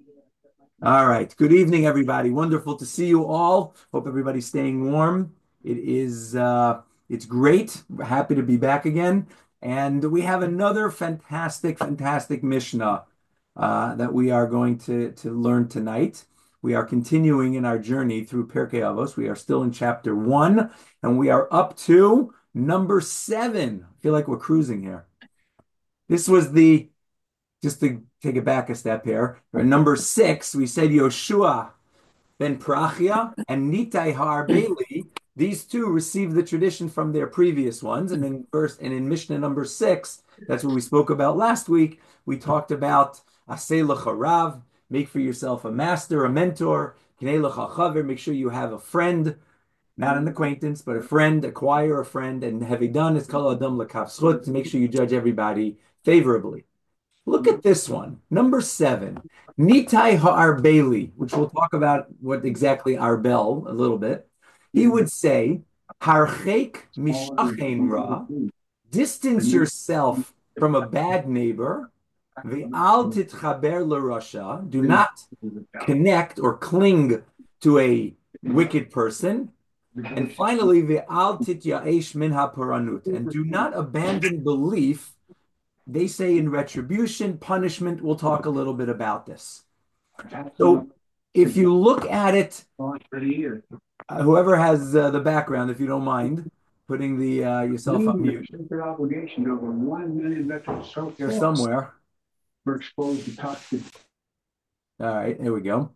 All right. Good evening, everybody. Wonderful to see you all. Hope everybody's staying warm. It's great. We're happy to be back again. And we have another fantastic Mishnah that we are going to learn tonight. We are continuing in our journey through Pirkei Avos. We are still in chapter 1, and we are up to number 7. I feel like we're cruising here. This was the Just to take it back a step here. Number 6, we said Yoshua ben Prachia and Nitai Ha'arbeli. These two received the tradition from their previous ones. And in Mishnah number 6, that's what we spoke about last week. We talked about Aseh lecha rav, make for yourself a master, a mentor. Kinei lecha chaver, make sure you have a friend, not an acquaintance, but a friend, acquire a friend. And Hevidan is kol adam l'kaf zchut, to make sure you judge everybody favorably. Look at this one, number 7, Nitai Ha'arbeli, which we'll talk about what exactly Arbel a little bit. He would say, Harchek mishachein ra, distance yourself from a bad neighbor. Ve'al titchaber l'rasha, do not connect or cling to a wicked person. And finally, ve'al tityaesh min ha'paranut, and do not abandon belief. They say in retribution, punishment. We'll talk a little bit about this. So if you look at it, whoever has the background, if you don't mind, putting the yourself on mute. Obligation over 1 million veterans here somewhere. Were exposed to toxic. All right, here we go.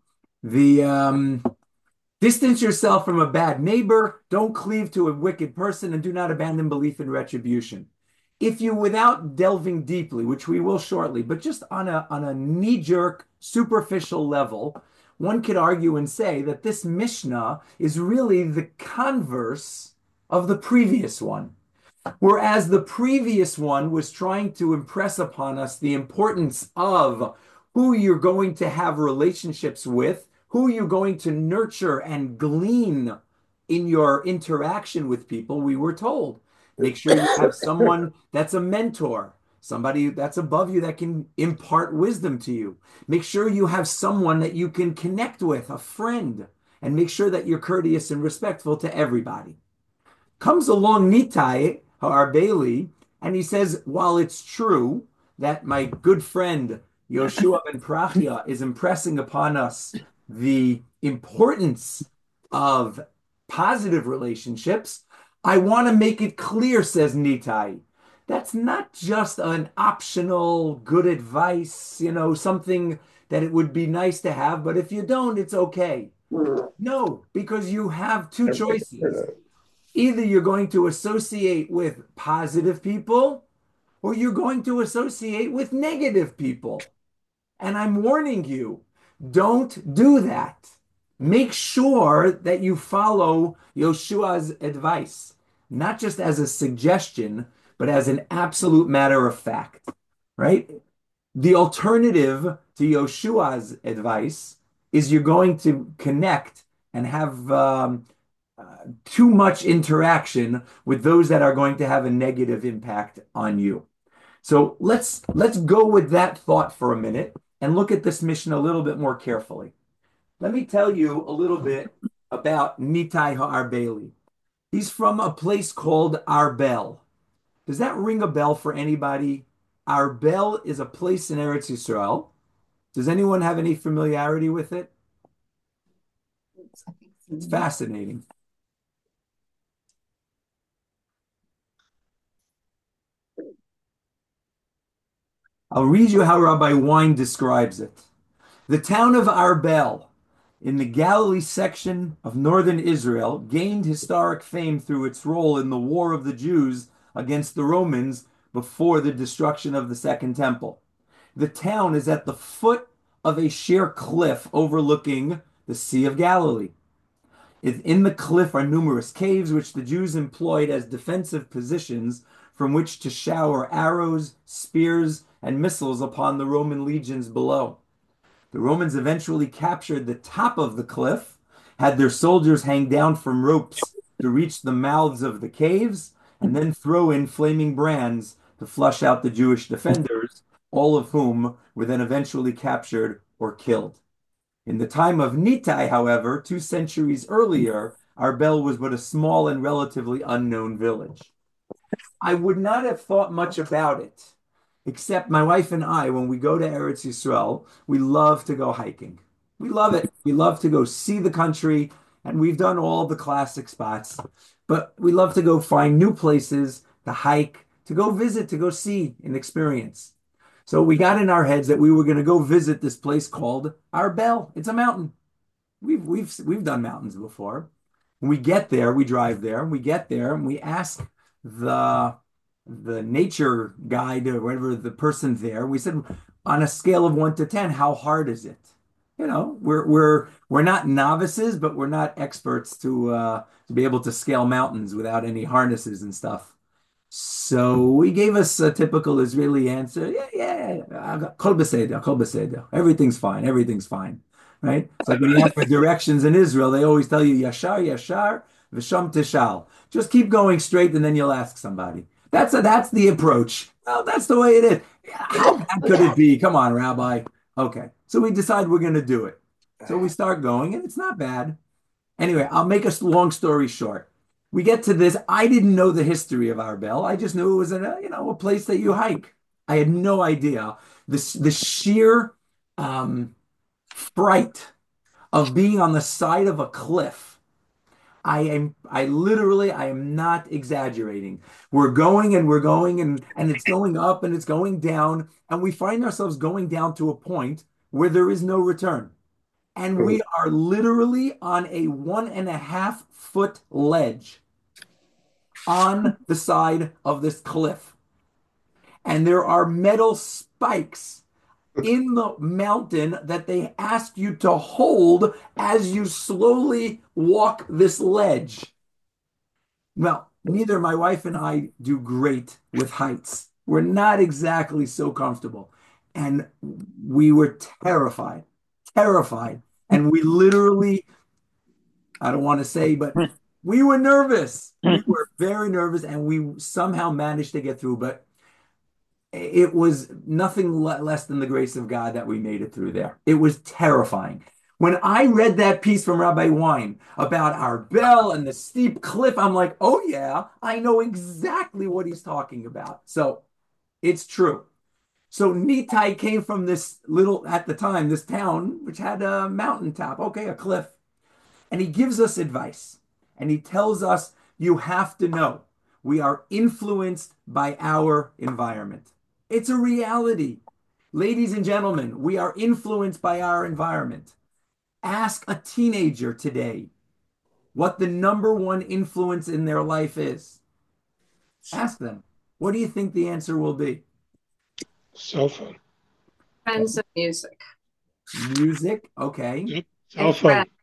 The distance yourself from a bad neighbor, don't cleave to a wicked person, and do not abandon belief in retribution. If you, without delving deeply, which we will shortly, but just on a knee-jerk, superficial level, one could argue and say that this Mishnah is really the converse of the previous one. Whereas the previous one was trying to impress upon us the importance of who you're going to have relationships with, who you're going to nurture and glean in your interaction with people, we were told. Make sure you have someone that's a mentor, somebody that's above you that can impart wisdom to you. Make sure you have someone that you can connect with, a friend, and make sure that you're courteous and respectful to everybody. Comes along Nitai Ha'arbeli, and he says, while it's true that my good friend Yoshua ben Prachia is impressing upon us the importance of positive relationships, I want to make it clear, says Nitai. That's not just an optional good advice, something that it would be nice to have, but if you don't, it's okay. No, because you have two choices. Either you're going to associate with positive people or you're going to associate with negative people. And I'm warning you, don't do that. Make sure that you follow Yoshua's advice, not just as a suggestion, but as an absolute matter of fact, right? The alternative to Yoshua's advice is you're going to connect and have too much interaction with those that are going to have a negative impact on you. So let's go with that thought for a minute and look at this mission a little bit more carefully. Let me tell you a little bit about Nitai Ha'arbeli. He's from a place called Arbel. Does that ring a bell for anybody? Arbel is a place in Eretz Yisrael. Does anyone have any familiarity with it? It's fascinating. I'll read you how Rabbi Wein describes it. The town of Arbel in the Galilee section of northern Israel gained historic fame through its role in the war of the Jews against the Romans before the destruction of the Second Temple. The town is at the foot of a sheer cliff overlooking the Sea of Galilee. In the cliff are numerous caves, which the Jews employed as defensive positions from which to shower arrows, spears, and missiles upon the Roman legions below. The Romans eventually captured the top of the cliff, had their soldiers hang down from ropes to reach the mouths of the caves, and then throw in flaming brands to flush out the Jewish defenders, all of whom were then eventually captured or killed. In the time of Nitai, however, 2 centuries earlier, Arbel was but a small and relatively unknown village. I would not have thought much about it, except my wife and I, when we go to Eretz Yisrael, we love to go hiking. We love it. We love to go see the country, and we've done all the classic spots, but we love to go find new places to hike, to go visit, to go see and experience. So we got in our heads that we were going to go visit this place called Arbel. It's a mountain. We've done mountains before. When we get there, we drive there, and we get there, and we ask the the nature guide or whatever the person there. We said, on a scale of 1 to 10, how hard is it? We're not novices, but we're not experts to be able to scale mountains without any harnesses and stuff. So he gave us a typical Israeli answer. Yeah, yeah, yeah. Kol beseder, kol beseder. Everything's fine. Everything's fine. Right? It's like when you ask for directions in Israel, they always tell you Yashar, Yashar, Visham Tishal. Just keep going straight and then you'll ask somebody. That's the approach. Well, that's the way it is. How bad could it be? Come on, Rabbi. Okay. So we decide we're going to do it. So we start going and it's not bad. Anyway, I'll make a long story short. We get to this. I didn't know the history of Arbel. I just knew it was a place that you hike. I had no idea the sheer um, fright of being on the side of a cliff. I am not exaggerating. We're going and we're going and it's going up and it's going down and we find ourselves going down to a point where there is no return. And we are literally on a 1.5 foot ledge on the side of this cliff. And there are metal spikes in the mountain that they ask you to hold as you slowly walk this ledge. Well, neither my wife and I do great with heights. We're not exactly so comfortable. And we were terrified, terrified. And we literally, I don't want to say, but we were nervous. We were very nervous and we somehow managed to get through. But it was nothing less than the grace of God that we made it through there. It was terrifying. When I read that piece from Rabbi Wein about Arbel and the steep cliff, I'm like, oh yeah, I know exactly what he's talking about. So it's true. So Nitai came from this little, at the time, this town, which had a mountaintop, okay, a cliff. And he gives us advice. And he tells us, you have to know, we are influenced by our environment. It's a reality. Ladies and gentlemen, we are influenced by our environment. Ask a teenager today what the number one influence in their life is. Ask them. What do you think the answer will be? Cell phone. Friends of music. Music, okay. Yep. Cell And phone. friends.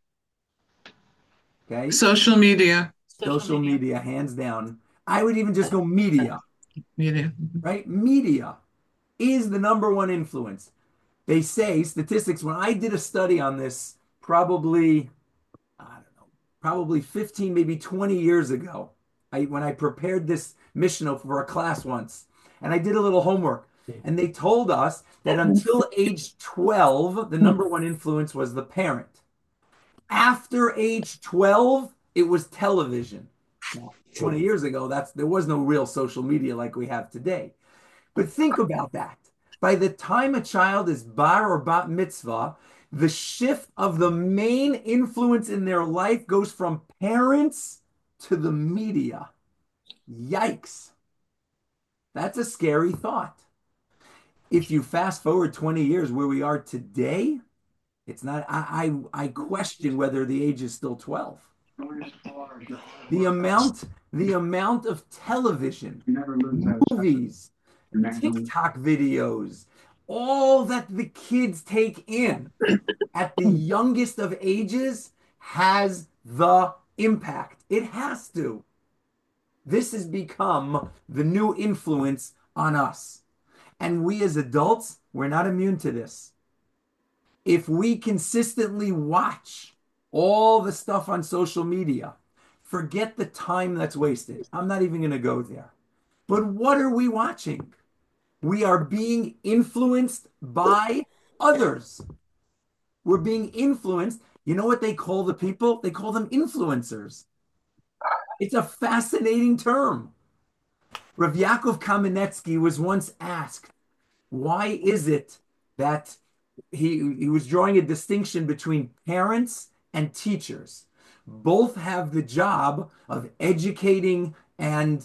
Okay. Social media. Social media, hands down. I would even just go media, Media. right? Media is the number one influence. They say statistics, when I did a study on this, probably, I don't know, probably 15, maybe 20 years ago, when I prepared this Mishnah for a class once, and I did a little homework, and they told us that until age 12, the number one influence was the parent. After age 12, it was television. Now, 20 years ago, there was no real social media like we have today. But think about that. By the time a child is bar or bat mitzvah, the shift of the main influence in their life goes from parents to the media. Yikes. That's a scary thought. If you fast forward 20 years where we are today, it's not, I question whether the age is still 12. The amount of television, movies, TikTok videos, all that the kids take in at the youngest of ages has the impact. It has to. This has become the new influence on us. And we as adults, we're not immune to this. If we consistently watch all the stuff on social media, forget the time that's wasted. I'm not even going to go there. But what are we watching? We are being influenced by others. We're being influenced. You know what they call the people? They call them influencers. It's a fascinating term. Rav Yaakov Kamenetsky was once asked, why is it that he was drawing a distinction between parents and teachers? Both have the job of educating and,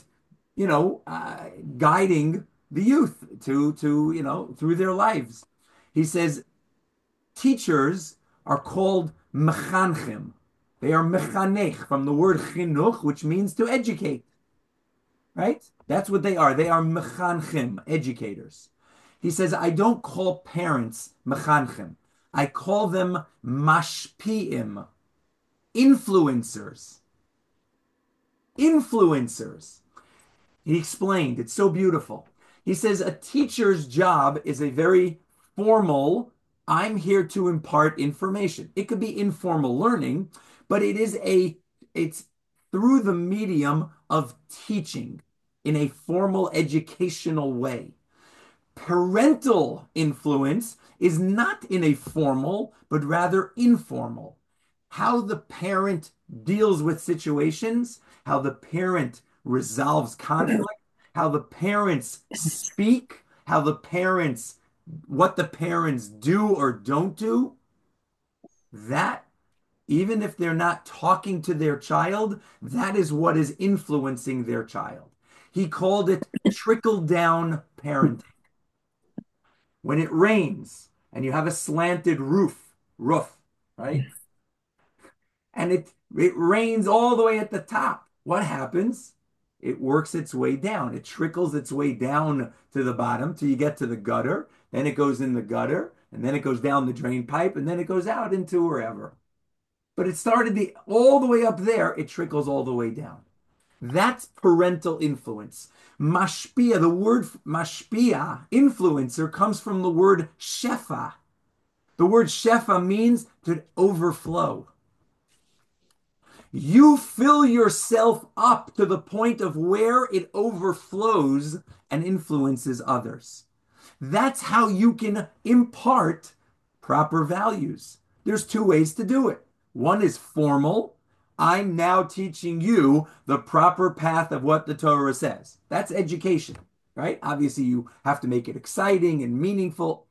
guiding the youth to through their lives. He says teachers are called mechanchim. They are mechanech from the word chinuch, which means to educate, right? That's what they are. They are mechanchim, educators. He says, I don't call parents mechanchim. I call them mashpiim, influencers. Influencers. He explained, it's so beautiful. He says a teacher's job is a very formal, I'm here to impart information. It could be informal learning, but it's through the medium of teaching in a formal educational way. Parental influence is not in a formal, but rather informal. How the parent deals with situations, how the parent resolves conflict, how the parents speak, what the parents do or don't do, that, even if they're not talking to their child, that is what is influencing their child. He called it trickle-down parenting. When it rains and you have a slanted roof, right? And it rains all the way at the top. What happens? It works its way down. It trickles its way down to the bottom till you get to the gutter. Then it goes in the gutter, and then it goes down the drain pipe, and then it goes out into wherever. But it started all the way up there. It trickles all the way down. That's parental influence. Mashpia, the word mashpia, influencer, comes from the word shefa. The word shefa means to overflow. You fill yourself up to the point of where it overflows and influences others. That's how you can impart proper values. There's two ways to do it. One is formal. I'm now teaching you the proper path of what the Torah says. That's education, right? Obviously, you have to make it exciting and meaningful.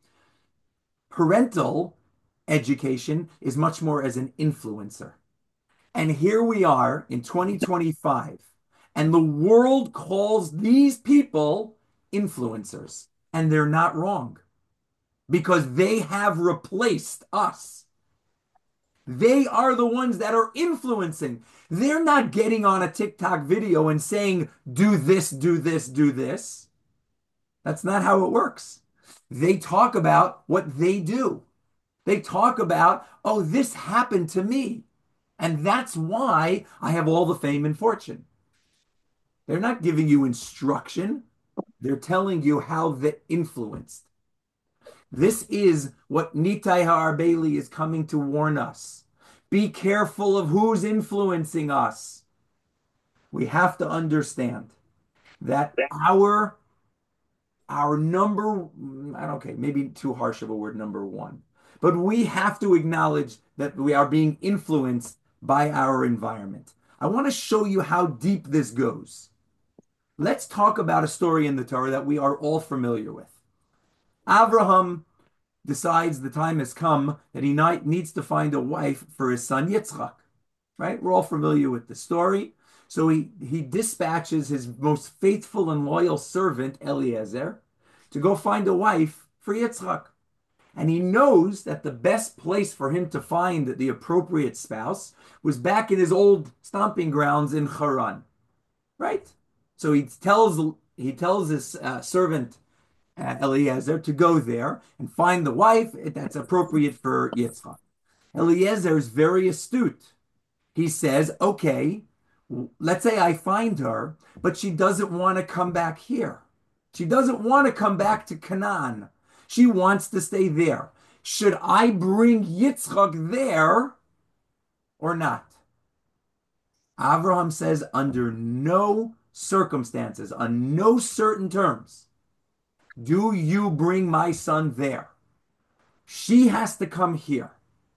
Parental education is much more as an influencer. And here we are in 2025, and the world calls these people influencers, and they're not wrong because they have replaced us. They are the ones that are influencing. They're not getting on a TikTok video and saying, do this, do this, do this. That's not how it works. They talk about what they do. They talk about, oh, this happened to me. And that's why I have all the fame and fortune. They're not giving you instruction. They're telling you how they're influenced. This is what Nitai Ha'arbeli is coming to warn us. Be careful of who's influencing us. We have to understand that our number, okay, maybe too harsh of a word, number one, but we have to acknowledge that we are being influenced by our environment. I want to show you how deep this goes. Let's talk about a story in the Torah that we are all familiar with. Avraham decides the time has come that he needs to find a wife for his son Yitzchak, right? We're all familiar with the story. So he dispatches his most faithful and loyal servant, Eliezer, to go find a wife for Yitzchak. And he knows that the best place for him to find the appropriate spouse was back in his old stomping grounds in Haran, right? So he tells his servant Eliezer to go there and find the wife that's appropriate for Yitzchak. Eliezer is very astute. He says, okay, let's say I find her, but she doesn't want to come back here. She doesn't want to come back to Canaan. She wants to stay there. Should I bring Yitzchak there or not? Avraham says, under no circumstances, on no certain terms, do you bring my son there. She has to come here.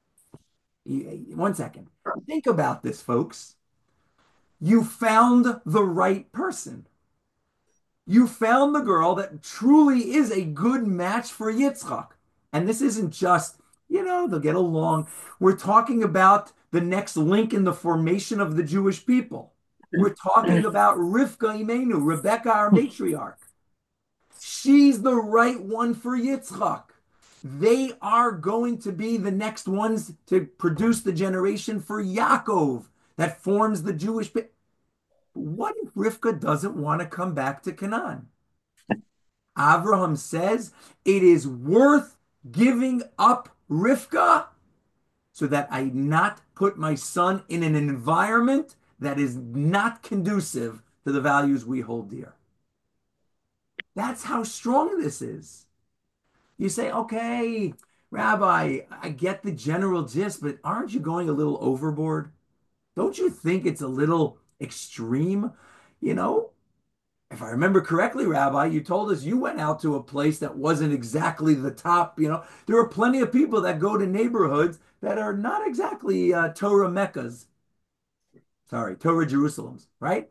One second. Think about this, folks. You found the right person. You found the girl that truly is a good match for Yitzchak. And this isn't just, they'll get along. We're talking about the next link in the formation of the Jewish people. We're talking about Rivka Imenu, Rebecca, our matriarch. She's the right one for Yitzchak. They are going to be the next ones to produce the generation for Yaakov that forms the Jewish people. What if Rivka doesn't want to come back to Canaan? Abraham says it is worth giving up Rivka so that I not put my son in an environment that is not conducive to the values we hold dear. That's how strong this is. You say, okay, Rabbi, I get the general gist, but aren't you going a little overboard? Don't you think it's a little extreme? You know, if I remember correctly, Rabbi, you told us you went out to a place that wasn't exactly the top. There are plenty of people that go to neighborhoods that are not exactly Torah Meccas. Sorry, Torah Jerusalems, right?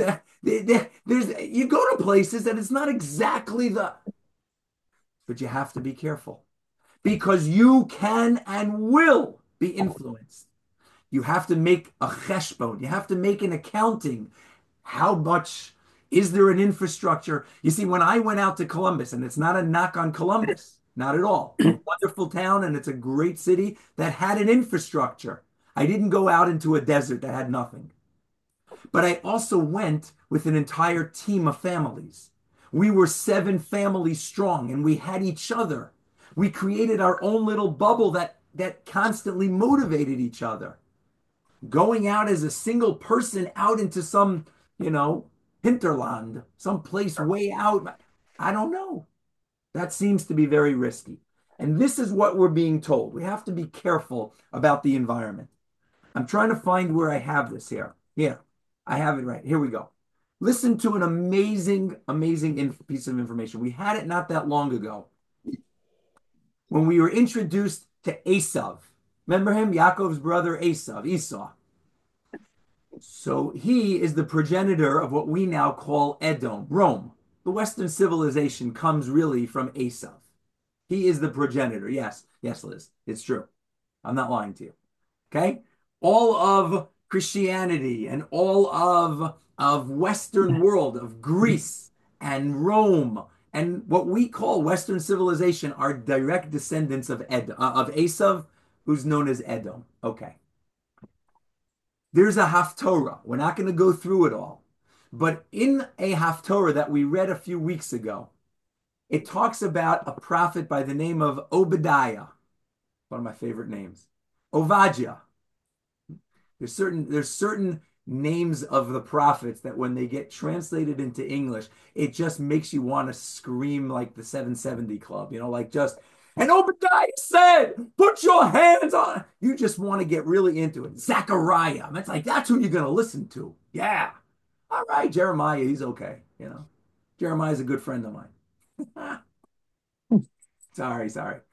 You go to places that it's not exactly but you have to be careful because you can and will be influenced. You have to make a cheshbon. You have to make an accounting. How much is there an infrastructure? You see, when I went out to Columbus, and it's not a knock on Columbus, not at all. It's a wonderful town and it's a great city that had an infrastructure. I didn't go out into a desert that had nothing. But I also went with an entire team of families. We were 7 families strong and we had each other. We created our own little bubble that constantly motivated each other. Going out as a single person out into some, hinterland, some place way out, I don't know. That seems to be very risky. And this is what we're being told. We have to be careful about the environment. I'm trying to find where I have this here. Yeah, I have it right. Here we go. Listen to an amazing, amazing piece of information. We had it not that long ago when we were introduced to Esav. Remember him? Yaakov's brother Esav, Esau. So he is the progenitor of what we now call Edom, Rome. The Western civilization comes really from Esav. He is the progenitor. Yes, Liz, it's true. I'm not lying to you. Okay? All of Christianity and all of Western world, of Greece and Rome, and what we call Western civilization are direct descendants of Esav, who's known as Edom. Okay. There's a Haftorah. We're not going to go through it all. But in a Haftorah that we read a few weeks ago, it talks about a prophet by the name of Obadiah, one of my favorite names. Ovadia. There's certain names of the prophets that when they get translated into English, it just makes you want to scream like the 770 Club, and Obadiah said, put your hands on. You just want to get really into it. Zechariah. It's like, that's who you're going to listen to. Yeah. All right, Jeremiah, he's okay. Jeremiah's a good friend of mine. Sorry.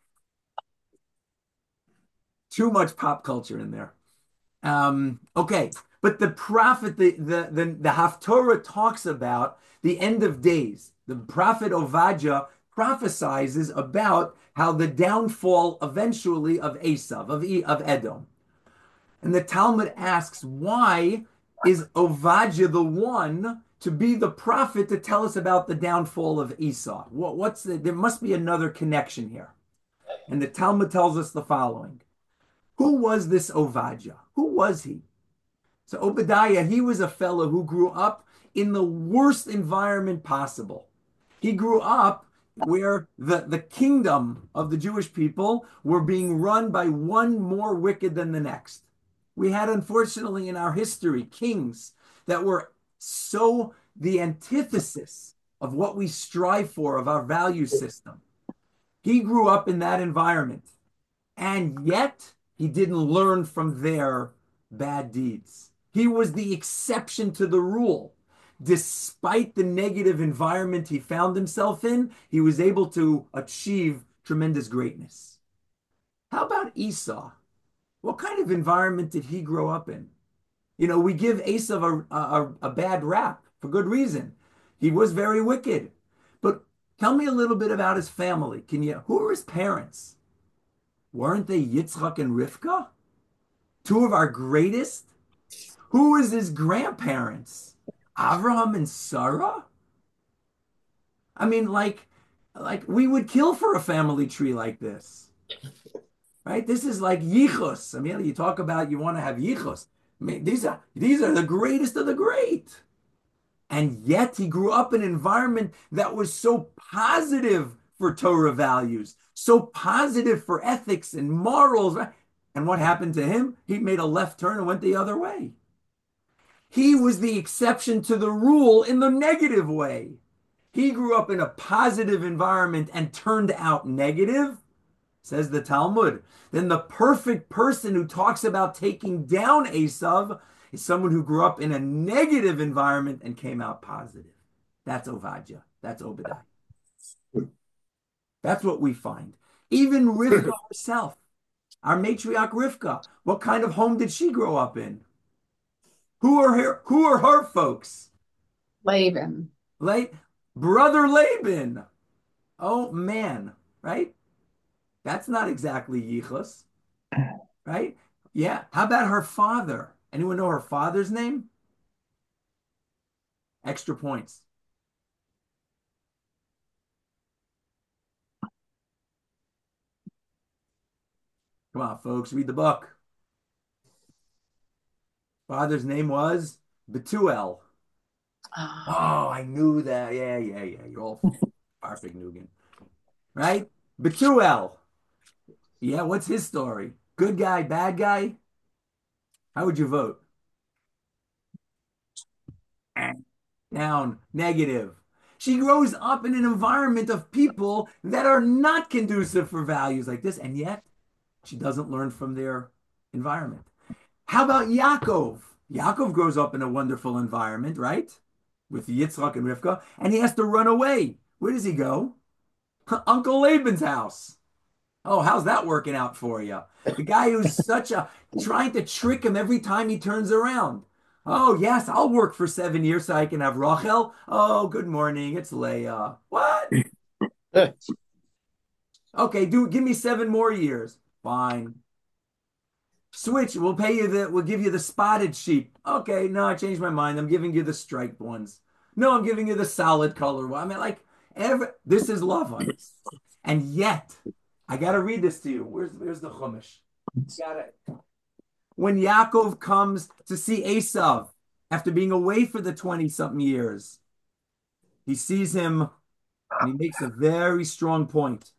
Too much pop culture in there. Okay, but the prophet, the Haftorah talks about the end of days. The prophet Ovadia prophesizes about how the downfall eventually of Esav, of Edom. And the Talmud asks, why is Ovadia the one to be the prophet to tell us about the downfall of Esau? There must be another connection here. And the Talmud tells us the following. Who was this Ovadia? Who was he? So Obadiah, he was a fellow who grew up in the worst environment possible. He grew up where the kingdom of the Jewish people were being run by one more wicked than the next. We had, unfortunately, in our history, kings that were so the antithesis of what we strive for, of our value system. He grew up in that environment, and yet he didn't learn from their bad deeds. He was the exception to the rule. Despite the negative environment he found himself in, he was able to achieve tremendous greatness. How about Esau? What kind of environment did he grow up in? You know, we give Esav a bad rap for good reason. He was very wicked. But tell me a little bit about his family. Who are his parents? Weren't they Yitzchak and Rivka? Two of our greatest? Who was his grandparents? Avraham and Sarah? I mean, like we would kill for a family tree like this, right? This is like yichus. I mean, you talk about you want to have yichus. I mean, these are the greatest of the great. And yet he grew up in an environment that was so positive for Torah values, so positive for ethics and morals. Right? And what happened to him? He made a left turn and went the other way. He was the exception to the rule in the negative way. He grew up in a positive environment and turned out negative, says the Talmud. Then the perfect person who talks about taking down Esav is someone who grew up in a negative environment and came out positive. That's Ovadia. That's Obadiah. That's what we find. Even Rivka herself, our matriarch Rivka, what kind of home did she grow up in? Who are her folks? Laban. Like brother Laban. Oh man, right? That's not exactly yichus, right? Yeah. How about her father? Anyone know her father's name? Extra points. Come on, folks, read the book. Father's name was Betuel. Oh, I knew that. Yeah, yeah, yeah. You're all perfect, Nugan. Right? Betuel. Yeah, what's his story? Good guy, bad guy? How would you vote? Down, negative. She grows up in an environment of people that are not conducive for values like this, and yet she doesn't learn from their environment. How about Yaakov? Yaakov grows up in a wonderful environment, right? With Yitzchak and Rivka, and he has to run away. Where does he go? Uncle Laban's house. Oh, how's that working out for you? The guy who's such a trying to trick him every time he turns around. Oh, yes, I'll work for 7 years so I can have Rachel. Oh, good morning. It's Leah. What? Okay, give me 7 more years. Fine. Switch. We'll give you the spotted sheep. Okay, no, I changed my mind. I'm giving you the striped ones. No, I'm giving you the solid color one. I mean, like this is love on us. And yet, I gotta read this to you. Where's the Chumash? Got it. When Yaakov comes to see Esav after being away for the 20-something years, he sees him and he makes a very strong point.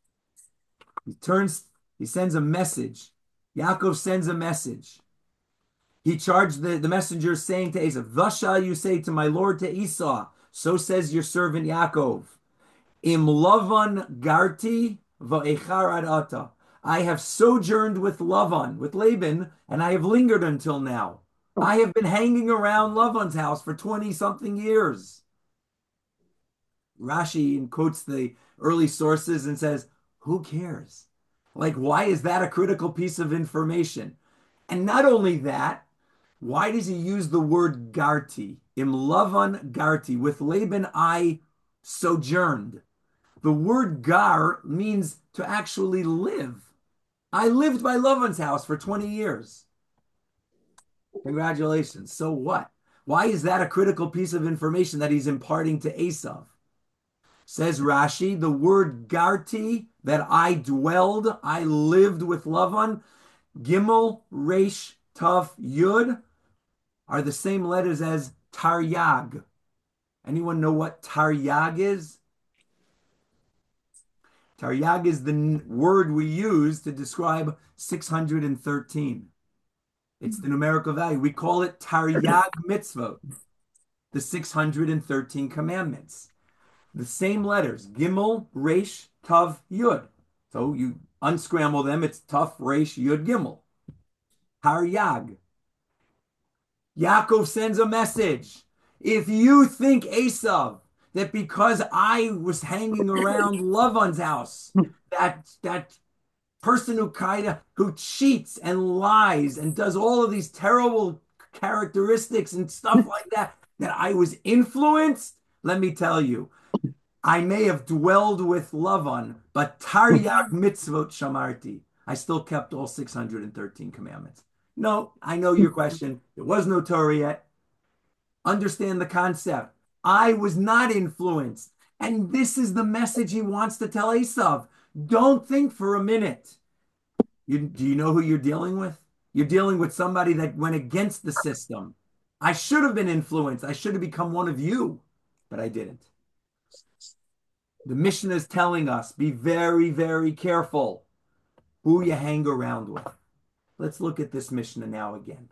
He sends a message. Yaakov sends a message. He charged the messenger saying to Esav, thus shall you say to my lord to Esau, so says your servant Yaakov, Im Lavan garti va'echar ad ata. I have sojourned with Lavan, with Laban, and I have lingered until now. I have been hanging around Lavan's house for 20-something years. Rashi quotes the early sources and says, who cares? Like, why is that a critical piece of information? And not only that, why does he use the word garti? Im Lavan garti. With Laban, I sojourned. The word gar means to actually live. I lived by Lavan's house for 20 years. Congratulations. So what? Why is that a critical piece of information that he's imparting to Esav? Says Rashi, the word garti, that I dwelled, I lived with Lavan, Gimel, Resh, Tav, Yud, are the same letters as Taryag. Anyone know what Taryag is? Taryag is the word we use to describe 613. It's the numerical value. We call it Taryag mitzvot, the 613 commandments. The same letters, Gimel, Resh, Tav, Yud. So you unscramble them, it's Tav, Resh, Yud, Gimel. Taryag. Yaakov sends a message. If you think, Esav, that because I was hanging around Lavan's house, that person who cheats and lies and does all of these terrible characteristics and stuff like that, that I was influenced. Let me tell you, I may have dwelled with Lavan, but Taryag mitzvot shamarti. I still kept all 613 commandments. No, I know your question. There was no Torah yet. Understand the concept. I was not influenced. And this is the message he wants to tell Esav. Don't think for a minute. Do you know who you're dealing with? You're dealing with somebody that went against the system. I should have been influenced. I should have become one of you, but I didn't. The Mishnah is telling us, be very, very careful who you hang around with. Let's look at this Mishnah now again.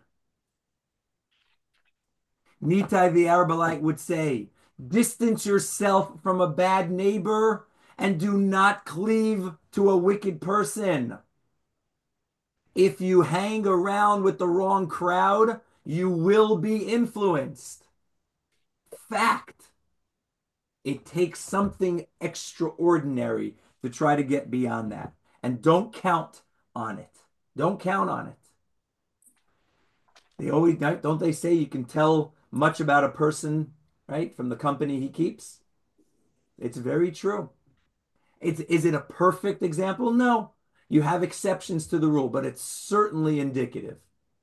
Nitai the Arbalite would say, distance yourself from a bad neighbor and do not cleave to a wicked person. If you hang around with the wrong crowd, you will be influenced. Fact. It takes something extraordinary to try to get beyond that. And don't count on it. Don't count on it. They always, don't they say you can tell much about a person, right, from the company he keeps? It's very true. Is it a perfect example? No. You have exceptions to the rule, but it's certainly indicative.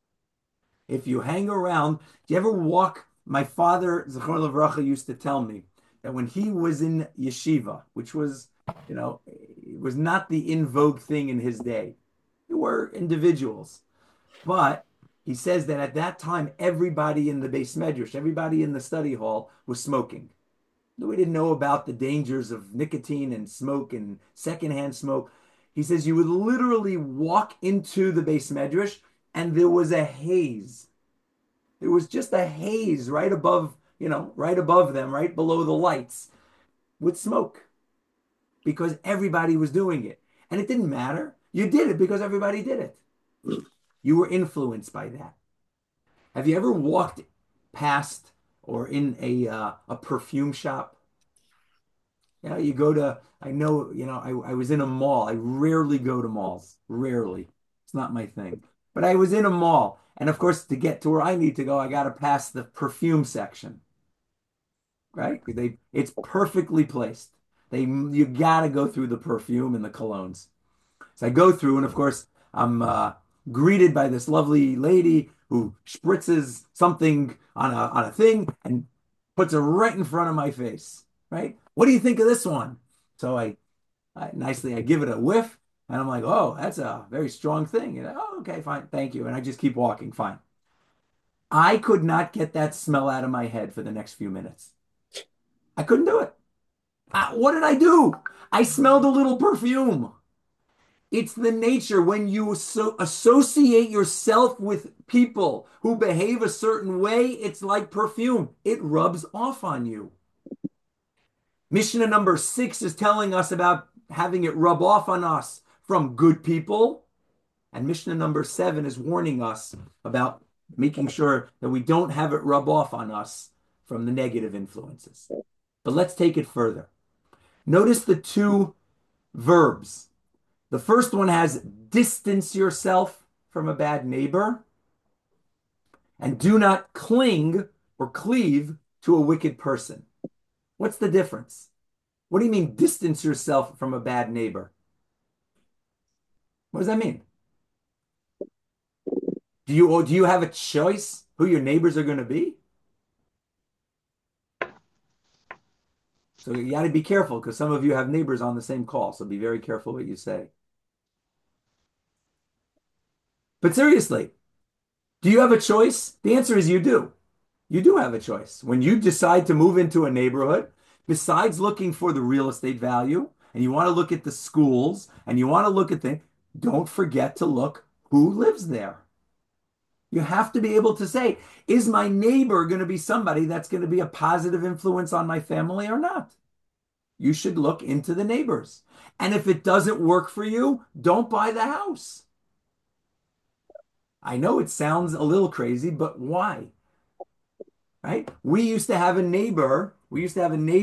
If you hang around, do you ever walk? My father, Zechor Levracha, used to tell me that when he was in yeshiva, which was, it was not the in vogue thing in his day. There were individuals. But he says that at that time, everybody in the Beis Medrash, everybody in the study hall was smoking. We didn't know about the dangers of nicotine and smoke and secondhand smoke. He says you would literally walk into the Beis Medrash and there was a haze. There was just a haze right above, right above them, right below the lights with smoke because everybody was doing it. And it didn't matter. You did it because everybody did it. You were influenced by that. Have you ever walked past or in a perfume shop? You go to, I know, I was in a mall. I rarely go to malls. Rarely. It's not my thing. But I was in a mall. And of course, to get to where I need to go, I got to pass the perfume section. Right? It's perfectly placed. You got to go through the perfume and the colognes. So I go through, and of course, I'm greeted by this lovely lady who spritzes something on a thing and puts it right in front of my face. Right? What do you think of this one? So I give it a whiff, and I'm like, oh, that's a very strong thing. Oh, okay, fine, thank you. And I just keep walking, fine. I could not get that smell out of my head for the next few minutes. I couldn't do it. What did I do? I smelled a little perfume. It's the nature when you associate yourself with people who behave a certain way, it's like perfume. It rubs off on you. Mishnah number 6 is telling us about having it rub off on us from good people. And Mishnah number 7 is warning us about making sure that we don't have it rub off on us from the negative influences. But let's take it further. Notice the two verbs. The first one has distance yourself from a bad neighbor and do not cling or cleave to a wicked person. What's the difference? What do you mean distance yourself from a bad neighbor? What does that mean? Do you have a choice who your neighbors are going to be? So you got to be careful because some of you have neighbors on the same call. So be very careful what you say. But seriously, do you have a choice? The answer is you do. You do have a choice. When you decide to move into a neighborhood, besides looking for the real estate value, and you want to look at the schools, and you want to look at things, don't forget to look who lives there. You have to be able to say, is my neighbor going to be somebody that's going to be a positive influence on my family or not? You should look into the neighbors. And if it doesn't work for you, don't buy the house. I know it sounds a little crazy, but why? Right? We used to have a neighbor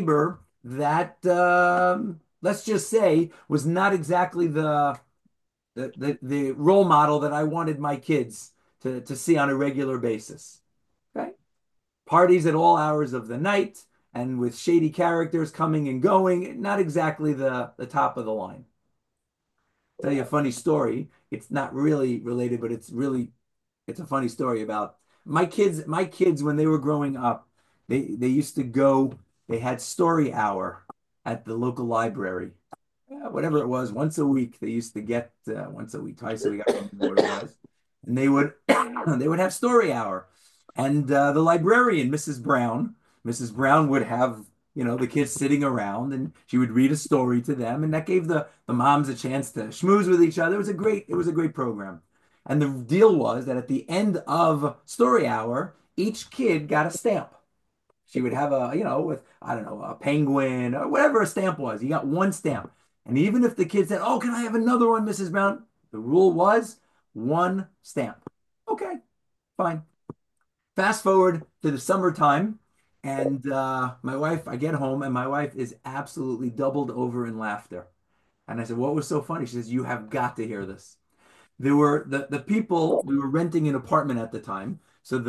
that, let's just say, was not exactly the the role model that I wanted my kids to see on a regular basis. Okay. Parties at all hours of the night and with shady characters coming and going, not exactly the top of the line. Tell you a funny story. It's not really related, but it's a funny story about my kids. My kids, when they were growing up, they used to go, they had story hour at the local library. Whatever it was, once a week. They used to get once a week, twice a week, I don't remember what it was. And they would they would have story hour. And the librarian, Mrs. Brown would have, the kids sitting around and she would read a story to them. And that gave the moms a chance to schmooze with each other. It was a great program. And the deal was that at the end of story hour, each kid got a stamp. She would have with, I don't know, a penguin or whatever a stamp was. You got one stamp. And even if the kid said, "Oh, can I have another one, Mrs. Brown?" The rule was one stamp. Okay, fine. Fast forward to the summertime, and I get home, and my wife is absolutely doubled over in laughter. And I said, "What was so funny?" She says, "You have got to hear this." There were the people, we were renting an apartment at the time. So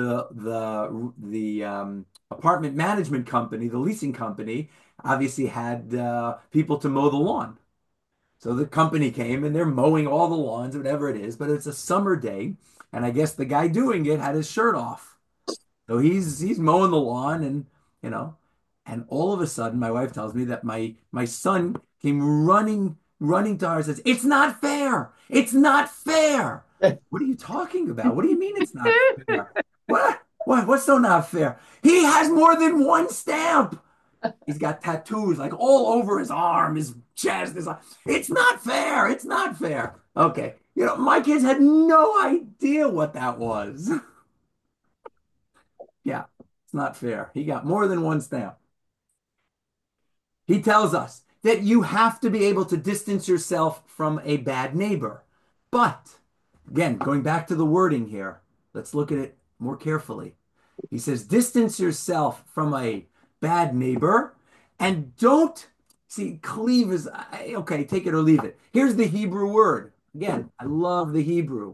the apartment management company, the leasing company, obviously had people to mow the lawn. So the company came and they're mowing all the lawns, whatever it is, but it's a summer day, and I guess the guy doing it had his shirt off. So he's mowing the lawn, and you know, and all of a sudden my wife tells me that my son came running to her and says, "It's not fair. It's not fair." What are you talking about? What do you mean it's not fair? What's so not fair? He has more than one stamp. He's got tattoos like all over his arm, his chest. It's not fair. It's not fair. Okay. My kids had no idea what that was. Yeah, it's not fair. He got more than one stamp. He tells us that you have to be able to distance yourself from a bad neighbor. But again, going back to the wording here, let's look at it more carefully. He says, distance yourself from a bad neighbor and don't see, cleave is okay, take it or leave it. Here's the Hebrew word. Again, I love the Hebrew.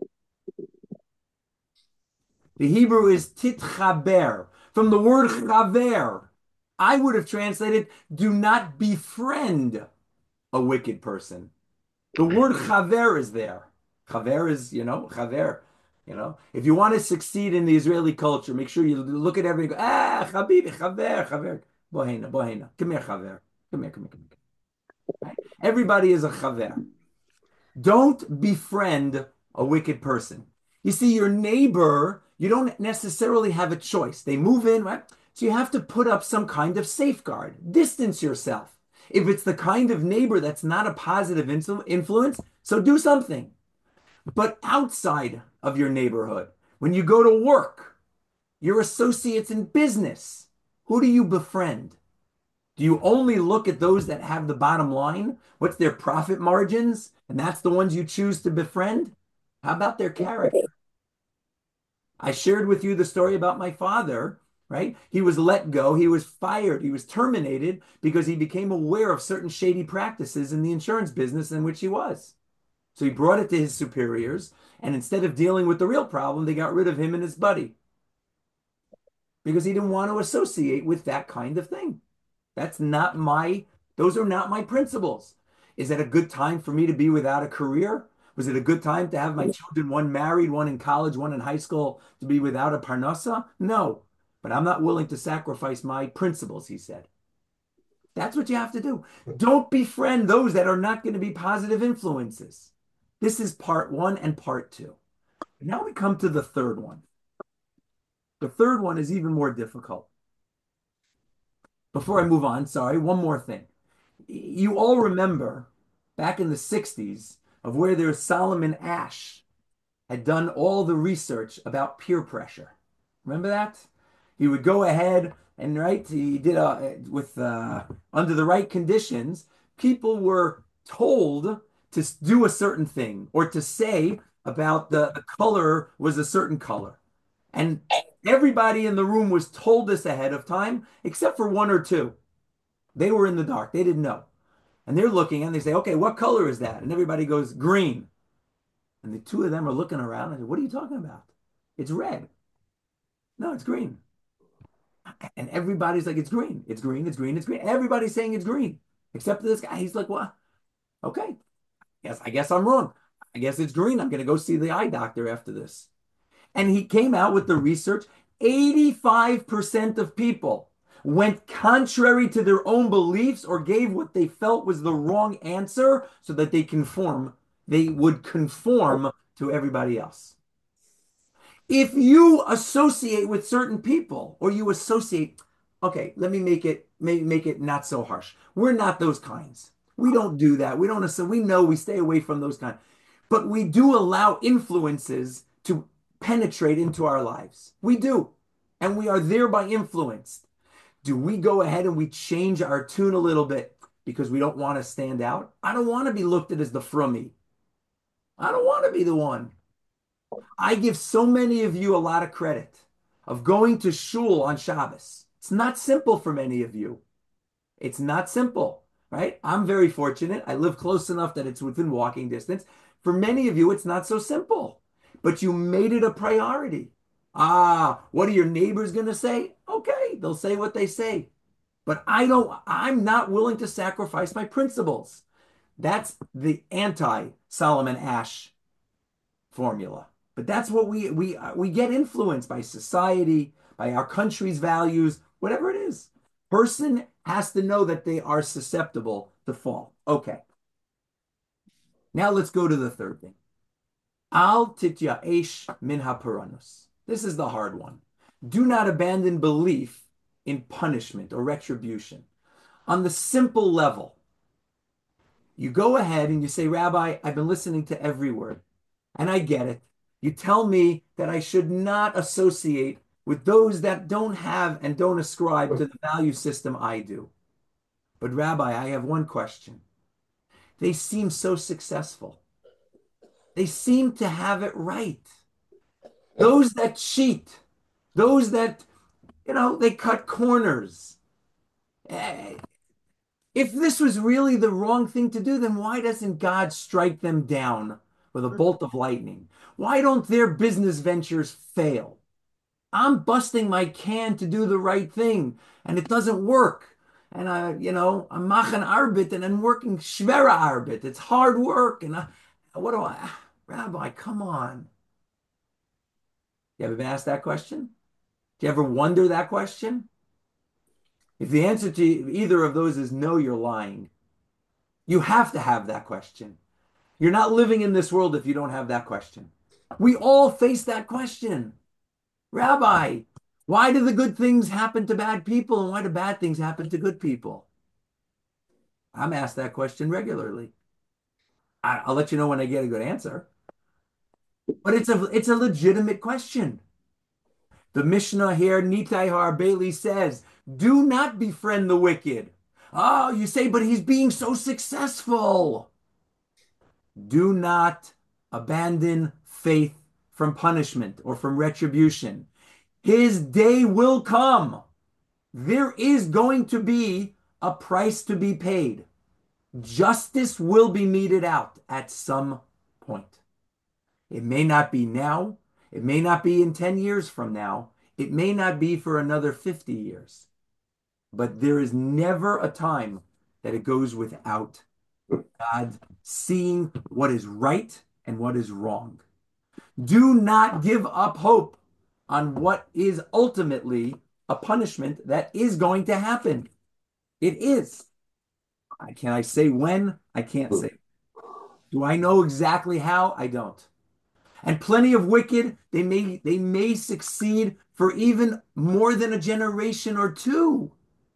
The Hebrew is titchaber. From the word chaver, I would have translated, do not befriend a wicked person. The word chaver is there. Chaver is, chaver. If you want to succeed in the Israeli culture, make sure you look at everything. Habibi, chaver, chaver. Bohena, bohena. Come here, chaver. Come here. Right? Everybody is a chaver. Don't befriend a wicked person. You see, your neighbor, you don't necessarily have a choice. They move in, right? So you have to put up some kind of safeguard. Distance yourself. If it's the kind of neighbor that's not a positive influence, so do something. But outside of your neighborhood, when you go to work, your associates in business, who do you befriend? Do you only look at those that have the bottom line? What's their profit margins? And that's the ones you choose to befriend? How about their character? I shared with you the story about my father, right? He was let go, he was fired, he was terminated because he became aware of certain shady practices in the insurance business in which he was. So he brought it to his superiors, and instead of dealing with the real problem, they got rid of him and his buddy because he didn't want to associate with that kind of thing. Those are not my principles. Is it a good time for me to be without a career? Was it a good time to have my children, one married, one in college, one in high school, to be without a parnasa? No, but I'm not willing to sacrifice my principles, he said. That's what you have to do. Don't befriend those that are not going to be positive influences. This is part one and part two. Now we come to the third one. The third one is even more difficult. Before I move on, sorry, one more thing. You all remember back in the 60s of where there's Solomon Asch had done all the research about peer pressure. Remember that? He would go ahead and right, he did with under the right conditions, people were told to do a certain thing or to say about the color was a certain color. And everybody in the room was told this ahead of time, except for one or two. They were in the dark. They didn't know. And they're looking and they say, okay, what color is that? And everybody goes, green. And the two of them are looking around and, what are you talking about? It's red. No, it's green. And everybody's like, it's green. It's green. It's green. It's green. Everybody's saying it's green, except for this guy. He's like, well, okay. Yes, I guess I'm wrong. I guess it's green. I'm going to go see the eye doctor after this. And he came out with the research. 85% of people went contrary to their own beliefs or gave what they felt was the wrong answer so that they would conform to everybody else. If you associate with certain people or you associate, okay, let me make it not so harsh. We're not those kinds. We don't do that. We don't assume, we know we stay away from those kinds. But we do allow influences to penetrate into our lives. We do. And we are thereby influenced. Do we go ahead and we change our tune a little bit because we don't want to stand out? I don't want to be looked at as the frummy. I don't want to be the one. I give so many of you a lot of credit of going to shul on Shabbos. It's not simple for many of you. It's not simple, right? I'm very fortunate. I live close enough that it's within walking distance. For many of you, it's not so simple, but you made it a priority. Ah, what are your neighbors going to say? Okay, they'll say what they say. But I'm not willing to sacrifice my principles. That's the anti-Solomon Asch formula. But that's what we get influenced by society, by our country's values, whatever it is. Person has to know that they are susceptible to fall. Okay. Now let's go to the third thing. Al tityaesh min hapuranus. This is the hard one. Do not abandon belief in punishment or retribution. On the simple level, you go ahead and you say, Rabbi, I've been listening to every word, and I get it. You tell me that I should not associate with those that don't have and don't ascribe to the value system I do. But Rabbi, I have one question. They seem so successful. They seem to have it right. Those that cheat, those that, they cut corners. If this was really the wrong thing to do, then why doesn't God strike them down with a bolt of lightning? Why don't their business ventures fail? I'm busting my can to do the right thing, and it doesn't work. And I'm machen arbit and I'm working schwere arbit. It's hard work. And what do I, Rabbi, come on. You ever been asked that question? Do you ever wonder that question? If the answer to either of those is no, you're lying. You have to have that question. You're not living in this world if you don't have that question. We all face that question. Rabbi, why do the good things happen to bad people and why do bad things happen to good people? I'm asked that question regularly. I'll let you know when I get a good answer. But it's a legitimate question. The Mishnah here, Nitai Harbeli says, do not befriend the wicked. Oh, you say, but he's being so successful. Do not abandon faith from punishment or from retribution. His day will come. There is going to be a price to be paid. Justice will be meted out at some point. It may not be now. It may not be in 10 years from now. It may not be for another 50 years. But there is never a time that it goes without God seeing what is right and what is wrong. Do not give up hope on what is ultimately a punishment that is going to happen. It is. Can I say when? I can't say. Do I know exactly how? I don't. And plenty of wicked, they may succeed for even more than a generation or two.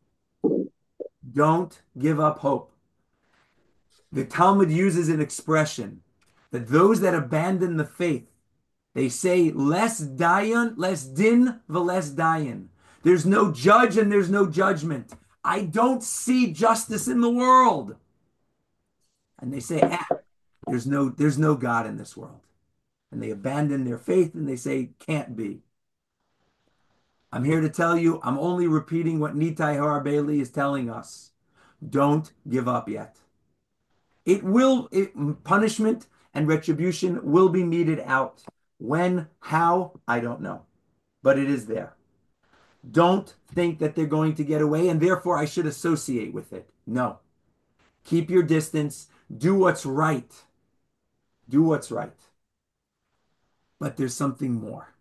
Don't give up hope. The Talmud uses an expression that those that abandon the faith, they say less dayan, less din, less dayan. There's no judge and there's no judgment. I don't see justice in the world. And they say, there's no God in this world. And they abandon their faith and they say, can't be. I'm here to tell you, I'm only repeating what Nitai Harabeli is telling us. Don't give up yet. Punishment and retribution will be meted out. When, how, I don't know, but it is there. Don't think that they're going to get away and therefore I should associate with it. No. Keep your distance. Do what's right. Do what's right. But there's something more.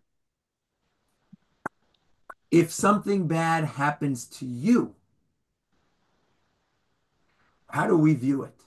If something bad happens to you, how do we view it?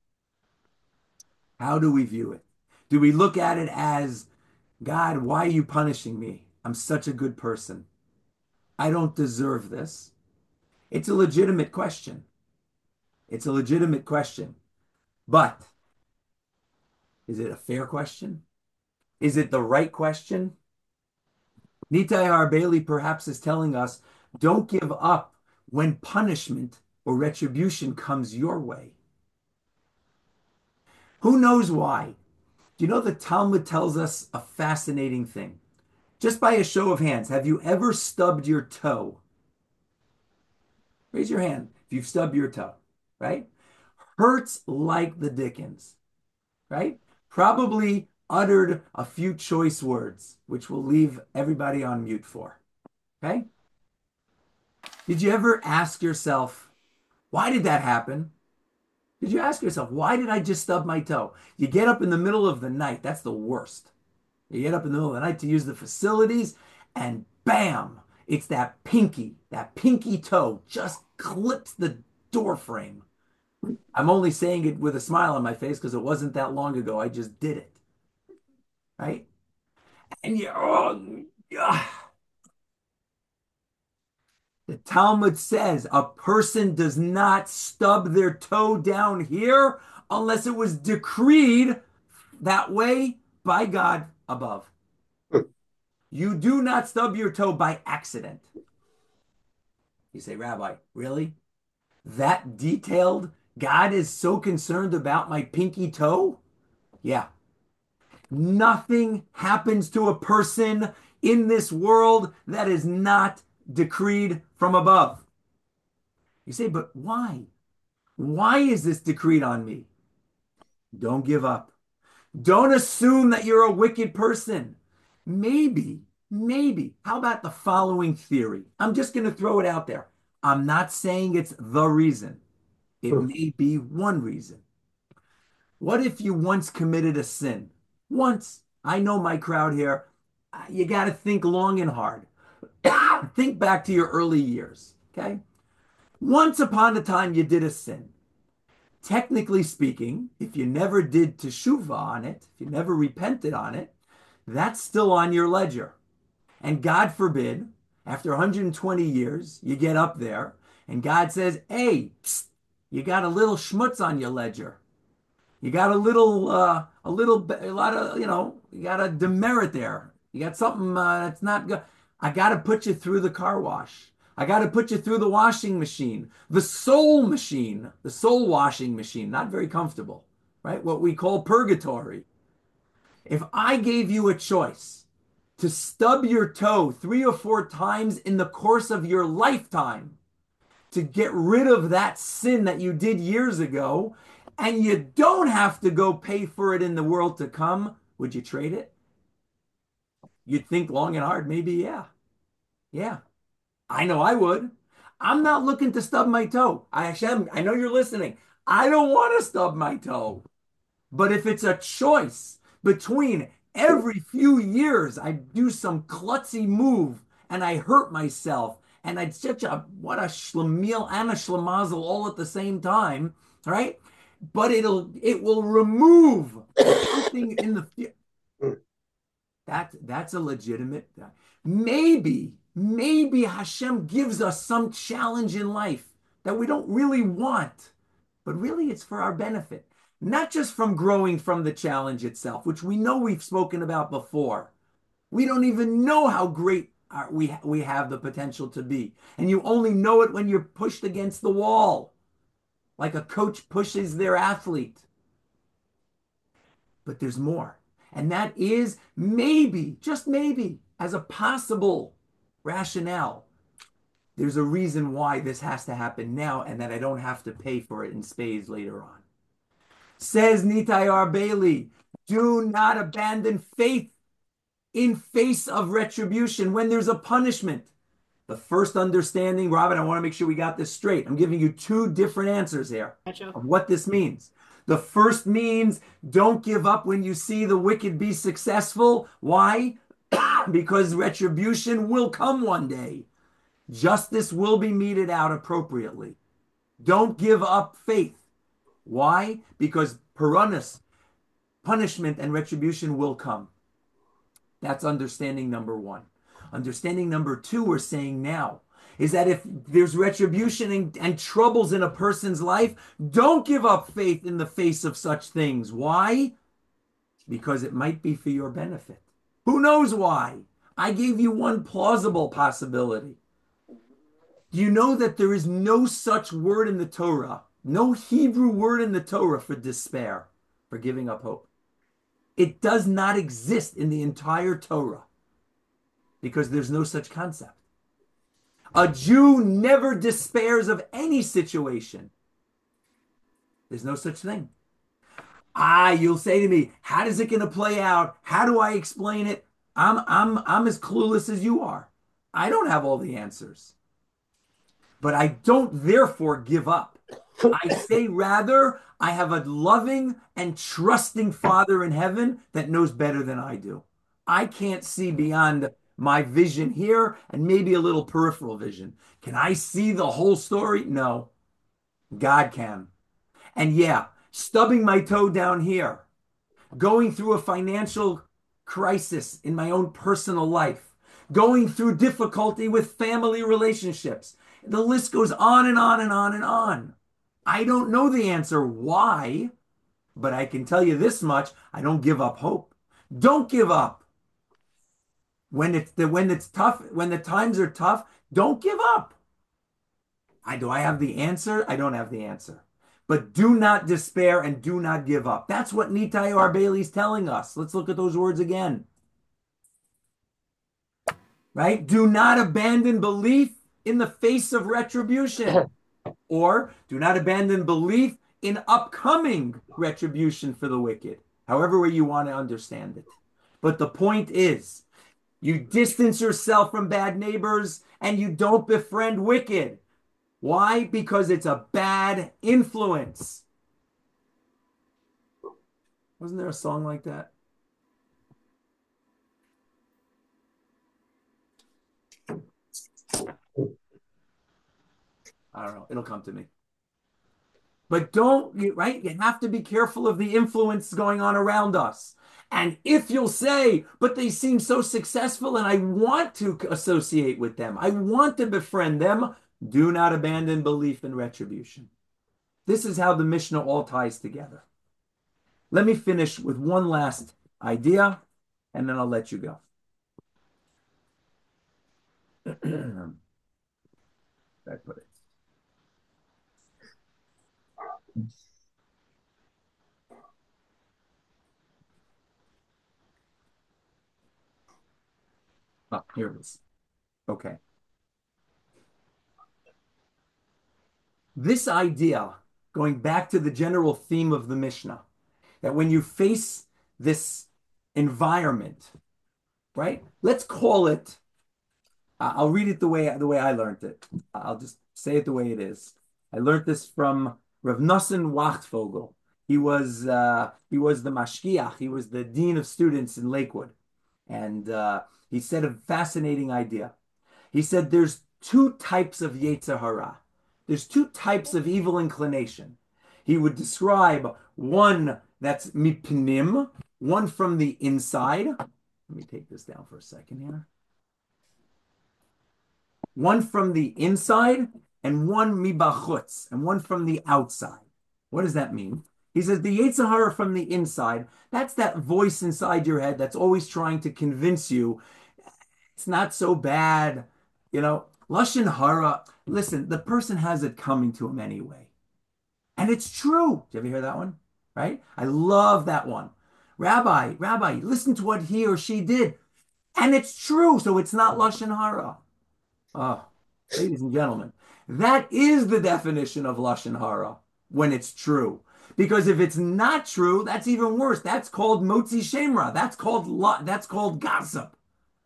How do we view it? Do we look at it as, God, why are you punishing me? I'm such a good person. I don't deserve this. It's a legitimate question. It's a legitimate question. But is it a fair question? Is it the right question? Nitai Arbeli perhaps is telling us, don't give up when punishment or retribution comes your way. Who knows why? Do you know the Talmud tells us a fascinating thing? Just by a show of hands, have you ever stubbed your toe? Raise your hand if you've stubbed your toe, right? Hurts like the dickens, right? Probably uttered a few choice words, which we'll leave everybody on mute for, okay? Did you ever ask yourself, why did that happen? Did you ask yourself, why did I just stub my toe? You get up in the middle of the night. That's the worst. You get up in the middle of the night to use the facilities, and bam, it's that pinky toe just clips the door frame. I'm only saying it with a smile on my face because it wasn't that long ago. I just did it, right? And you, oh, the Talmud says a person does not stub their toe down here unless it was decreed that way by God above. You do not stub your toe by accident. You say, Rabbi, really? That detailed? God is so concerned about my pinky toe? Yeah. Nothing happens to a person in this world that is not decreed from above. You say, but why? Why is this decreed on me? Don't give up. Don't assume that you're a wicked person. Maybe. How about the following theory? I'm just going to throw it out there. I'm not saying it's the reason. It may be one reason. What if you once committed a sin? Once. I know my crowd here. You got to think long and hard. Think back to your early years, okay? Once upon a time, you did a sin. Technically speaking, if you never did teshuvah on it, if you never repented on it, that's still on your ledger. And God forbid, after 120 years, you get up there and God says, hey, psst, you got a little schmutz on your ledger. You got a lot of, you got a demerit there. You got something that's not good. I got to put you through the car wash. I got to put you through the washing machine, the soul machine, the soul washing machine. Not very comfortable, right? What we call purgatory. If I gave you a choice to stub your toe 3 or 4 times in the course of your lifetime to get rid of that sin that you did years ago, and you don't have to go pay for it in the world to come, would you trade it? You'd think long and hard, maybe, yeah. Yeah. I know I would. I'm not looking to stub my toe. I know you're listening. I don't want to stub my toe. But if it's a choice between every few years I do some klutzy move and I hurt myself and I'd such a what a schlemiel and a schlemazel all at the same time, right? But it will remove something in the that's a legitimate. Maybe Hashem gives us some challenge in life that we don't really want, but really it's for our benefit, not just from growing from the challenge itself, which we know we've spoken about before. We don't even know how great we have the potential to be, and you only know it when you're pushed against the wall, like a coach pushes their athlete. But there's more. And that is maybe, just maybe, as a possible rationale, there's a reason why this has to happen now and that I don't have to pay for it in spades later on. Says Nitai Arbeli, Do not abandon faith in face of retribution when there's a punishment. The first understanding, Robin, I want to make sure we got this straight. I'm giving you two different answers here of what this means. The first means don't give up when you see the wicked be successful. Why? Because retribution will come one day. Justice will be meted out appropriately. Don't give up faith. Why? Because piranhas, punishment and retribution will come. That's understanding number one. Understanding number two, we're saying now, is that if there's retribution and troubles in a person's life, don't give up faith in the face of such things. Why? Because it might be for your benefit. Who knows why? I gave you one plausible possibility. Do you know that there is no such word in the Torah, no Hebrew word in the Torah for despair, for giving up hope? It does not exist in the entire Torah because there's no such concept. A Jew never despairs of any situation. There's no such thing. You'll say to me, how is it going to play out? How do I explain it? I'm as clueless as you are. I don't have all the answers. But I don't therefore give up. I say rather, I have a loving and trusting Father in heaven that knows better than I do. I can't see beyond my vision here and maybe a little peripheral vision. Can I see the whole story? No. God can. And yeah, stubbing my toe down here, going through a financial crisis in my own personal life, going through difficulty with family relationships. The list goes on and on and on and on. I don't know the answer why, but I can tell you this much. I don't give up hope. Don't give up. When it's tough, when the times are tough, don't give up. Do I have the answer? I don't have the answer. But do not despair and do not give up. That's what Nitai Arbeli is telling us. Let's look at those words again. Right? Do not abandon belief in the face of retribution. Or do not abandon belief in upcoming retribution for the wicked. However way you want to understand it. But the point is, you distance yourself from bad neighbors and you don't befriend wicked. Why? Because it's a bad influence. Wasn't there a song like that? I don't know. It'll come to me. But right? You have to be careful of the influence going on around us. And if you'll say, but they seem so successful and I want to associate with them, I want to befriend them, do not abandon belief in retribution. This is how the Mishnah all ties together. Let me finish with one last idea, and then I'll let you go. I put it. Oh, here it is. Okay. This idea, going back to the general theme of the Mishnah, that when you face this environment, right? Let's call it, I'll read it the way I learned it. I'll just say it the way it is. I learned this from Rav Nosson Wachtvogel. He was the mashgiach. He was the dean of students in Lakewood. And he said a fascinating idea. He said there's two types of Yetzer Hara. There's two types of evil inclination. He would describe one that's mipnim, one from the inside. Let me take this down for a second here. One from the inside and one mibachutz, and one from the outside. What does that mean? He says the Yetzer Hara from the inside, that's that voice inside your head that's always trying to convince you it's not so bad. Lashon Hara, listen, the person has it coming to him anyway. And it's true. Did you ever hear that one? Right? I love that one. Rabbi, listen to what he or she did. And it's true. So it's not Lashon Hara. Oh, ladies and gentlemen, that is the definition of Lashon Hara when it's true. Because if it's not true, that's even worse. That's called motzi shemra. That's called gossip.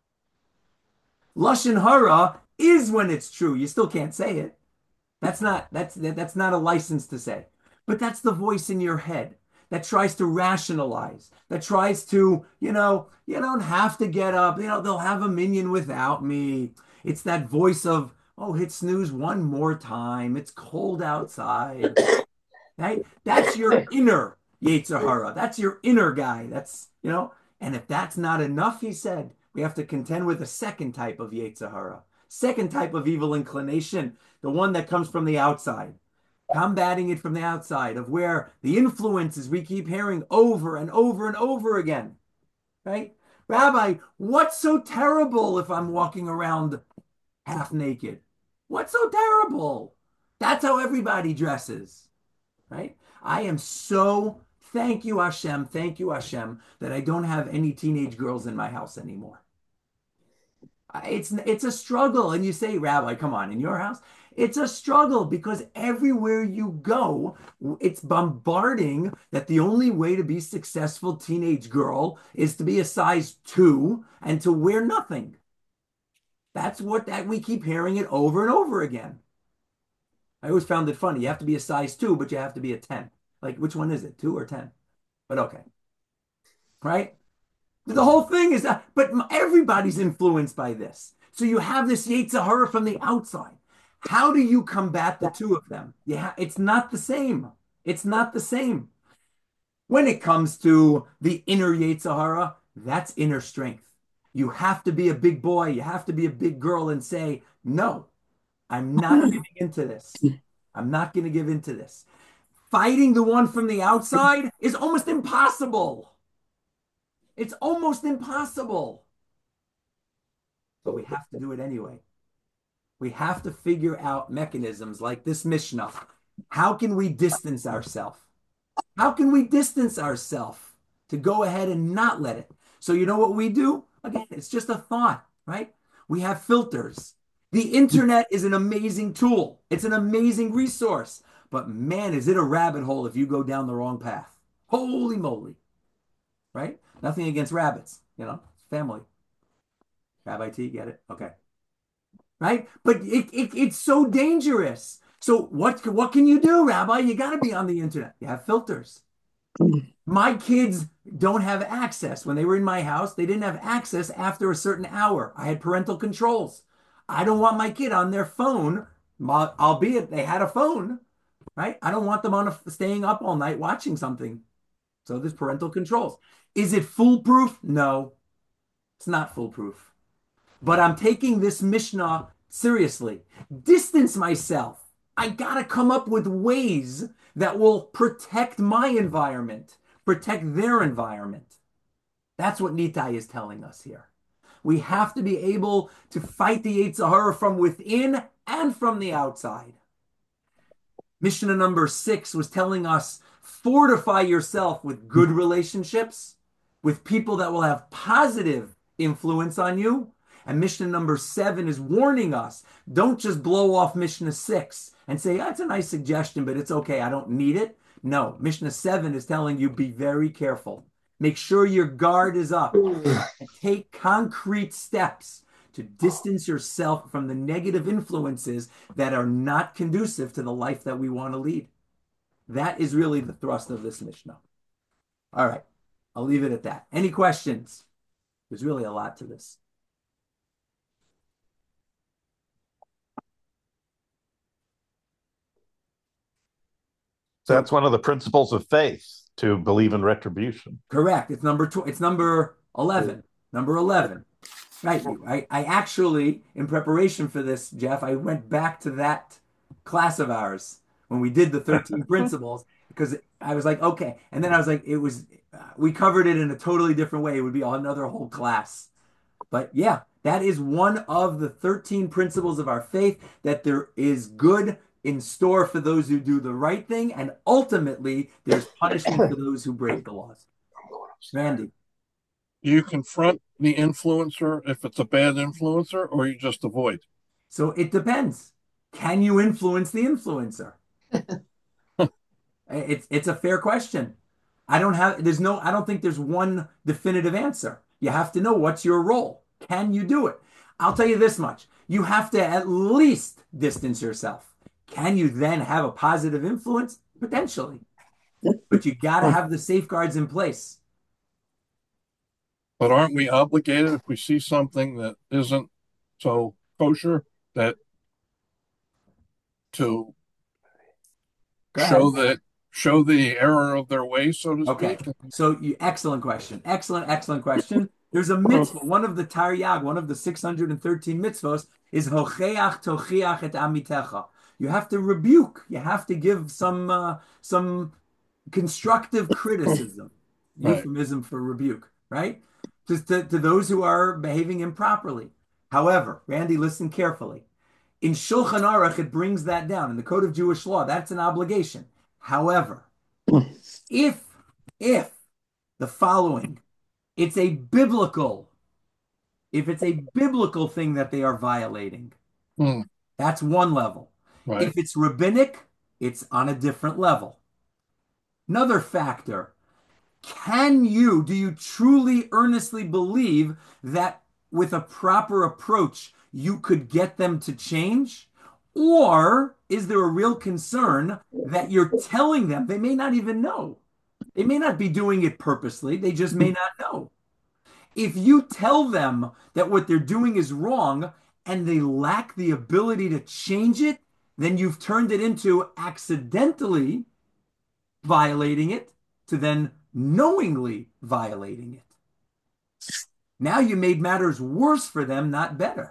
Lashon hara is when it's true. You still can't say it. That's not a license to say. But that's the voice in your head that tries to rationalize, that tries to, you don't have to get up. They'll have a minyan without me. It's that voice of, oh, hit snooze one more time. It's cold outside. Right? That's your inner Yetzer Hara. That's your inner guy. And if that's not enough, he said, we have to contend with a second type of Yetzer Hara, second type of evil inclination, the one that comes from the outside, combating it from the outside, of where the influences we keep hearing over and over and over again, right? Rabbi, what's so terrible if I'm walking around half naked? What's so terrible? That's how everybody dresses, right? I am so thank you, Hashem, that I don't have any teenage girls in my house anymore. It's a struggle. And you say, Rabbi, come on, in your house? It's a struggle because everywhere you go, it's bombarding that the only way to be successful teenage girl is to be a size 2 and to wear nothing. That's that we keep hearing it over and over again. I always found it funny. You have to be a size 2, but you have to be a 10. Like, which one is it, 2 or 10? But okay. Right? The whole thing is that, but everybody's influenced by this. So you have this Yetzer Hara from the outside. How do you combat the two of them? Yeah, it's not the same. It's not the same. When it comes to the inner Yetzer Hara, that's inner strength. You have to be a big boy. You have to be a big girl and say, no, I'm not giving into this. I'm not going to give into this. Fighting the one from the outside is almost impossible. It's almost impossible. But we have to do it anyway. We have to figure out mechanisms like this Mishnah. How can we distance ourselves? How can we distance ourselves to go ahead and not let it? So you know what we do? Again, it's just a thought, right? We have filters. The internet is an amazing tool. It's an amazing resource. But man, is it a rabbit hole if you go down the wrong path. Holy moly. Right? Nothing against rabbits, family. Rabbi T, get it? Okay. Right? But it's so dangerous. So what can you do, Rabbi? You got to be on the internet. You have filters. My kids don't have access. When they were in my house, they didn't have access after a certain hour. I had parental controls. I don't want my kid on their phone, albeit they had a phone, right? I don't want them staying up all night watching something. So there's parental controls. Is it foolproof? No, it's not foolproof. But I'm taking this Mishnah seriously. Distance myself. I got to come up with ways that will protect my environment, protect their environment. That's what Nitai is telling us here. We have to be able to fight the Yetzer Hara from within and from the outside. Mishnah number 6 was telling us, fortify yourself with good relationships, with people that will have positive influence on you. And Mishnah number 7 is warning us, don't just blow off Mishnah 6 and say, that's a nice suggestion, but it's okay, I don't need it. No, Mishnah 7 is telling you, be very careful. Make sure your guard is up and take concrete steps to distance yourself from the negative influences that are not conducive to the life that we want to lead. That is really the thrust of this Mishnah. All right, I'll leave it at that. Any questions? There's really a lot to this. That's one of the principles of faith, to believe in retribution. Correct. It's number 11. Number 11. Right. I actually, in preparation for this, Jeff, I went back to that class of ours when we did the 13 principles, because I was like, okay. And then I was like, we covered it in a totally different way. It would be another whole class. But yeah, that is one of the 13 principles of our faith, that there is good in store for those who do the right thing, and ultimately there's punishment for those who break the laws. Randy. You confront the influencer if it's a bad influencer, or you just avoid? So it depends. Can you influence the influencer? It's a fair question. I don't think there's one definitive answer. You have to know what's your role. Can you do it? I'll tell you this much. You have to at least distance yourself. Can you then have a positive influence? Potentially. But you got to have the safeguards in place. But aren't we obligated if we see something that isn't so kosher that to Go ahead. show the error of their way, so to Okay. speak? So excellent question. Excellent question. There's a mitzvah. One of the Taryag, one of the 613 mitzvos is hocheach tochiach et amitecha. You have to rebuke. You have to give some constructive criticism, Right. euphemism for rebuke, right? To those who are behaving improperly. However, Randy, listen carefully. In Shulchan Aruch, it brings that down. In the Code of Jewish Law, that's an obligation. However, if the following, it's a biblical, if it's a biblical thing that they are violating, Hmm. that's one level. Right. If it's rabbinic, it's on a different level. Another factor, do you truly earnestly believe that with a proper approach, you could get them to change? Or is there a real concern that you're telling them they may not even know? They may not be doing it purposely, they just may not know. If you tell them that what they're doing is wrong and they lack the ability to change it, then you've turned it into accidentally violating it to then knowingly violating it. Now you made matters worse for them, not better.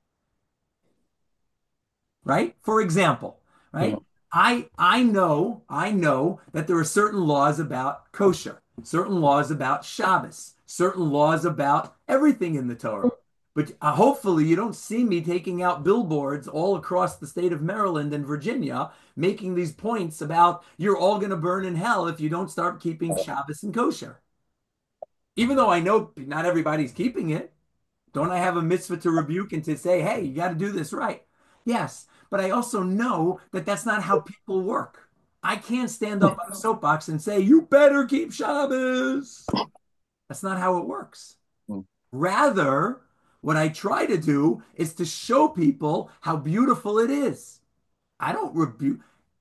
Right? For example, right? Yeah. I know that there are certain laws about kosher, certain laws about Shabbos, certain laws about everything in the Torah. But hopefully you don't see me taking out billboards all across the state of Maryland and Virginia, making these points about you're all going to burn in hell if you don't start keeping Shabbos and kosher. Even though I know not everybody's keeping it, don't I have a mitzvah to rebuke and to say, hey, you got to do this right? Yes, but I also know that that's not how people work. I can't stand up on a soapbox and say, you better keep Shabbos. That's not how it works. Rather, what I try to do is to show people how beautiful it is. I don't rebuke.